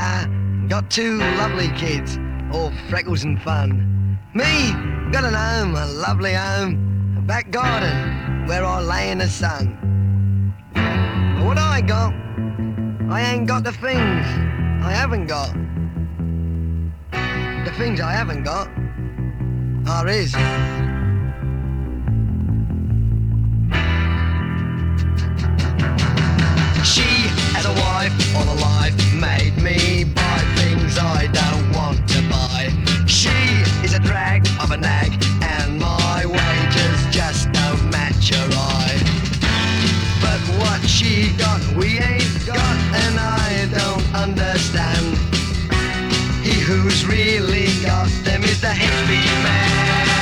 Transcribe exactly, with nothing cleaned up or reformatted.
car, got two lovely kids, all freckles and fun. Me, got an home, a lovely home, a back garden where I lay in the sun. But what I got, I ain't got the things I haven't got. The things I haven't got are his. She has a wife, all her life made me buy things I don't want to buy. She is a drag of a nag, and my wages just don't match her eye. But what she got, we ain't got, and I don't understand. He who's really got them is the H P man.